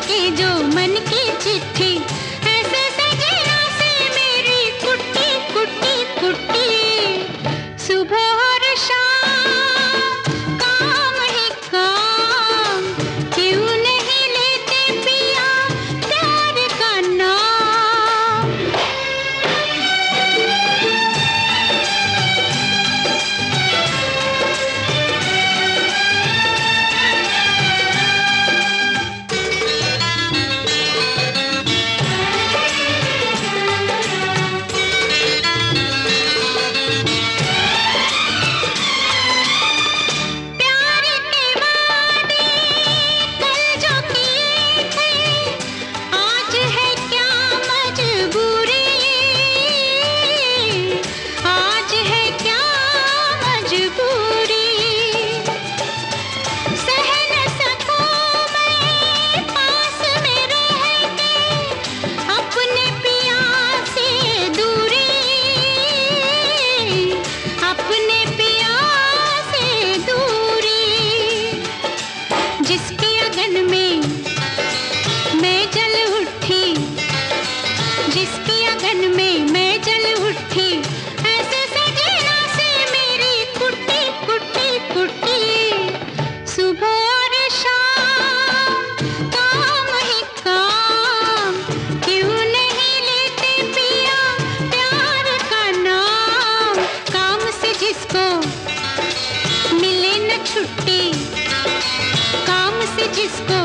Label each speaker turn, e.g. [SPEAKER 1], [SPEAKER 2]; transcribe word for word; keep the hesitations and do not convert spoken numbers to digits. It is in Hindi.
[SPEAKER 1] के जो मन की चिट्ठी, ऐसे सजना से मेरी कुट्टी कुट्टी कुट्टी। सुबह और शाम काम ही काम, क्यों नहीं लेते पिया प्यार का नाम। जिसके अगन में मैं जल उठी, जिसके अगन में मैं जल उठी, ऐसे सजना से मेरी कुट्टी कुट्टी कुट्टी। सुबह और शाम काम ही काम, क्यों नहीं लेते पिया प्यार का नाम। काम से जिसको मिले न छुट्टी, काम से जिसको